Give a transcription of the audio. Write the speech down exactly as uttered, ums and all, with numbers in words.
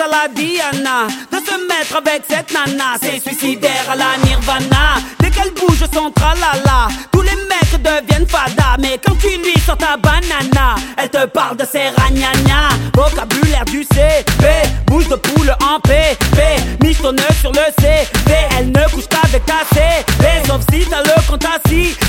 à la Diana. De se mettre avec cette nana, c'est suicidaire à la Nirvana. Dès qu'elle bouge son tralala, tous les mecs deviennent fada. Mais quand tu lui sors ta banana, elle te parle de ses ragnagnas. Vocabulaire du C P, bouche de poule en P P, michetonneuse sur le C V. Elle ne couche qu'avec ta C V, sauf si t'as le compte assis.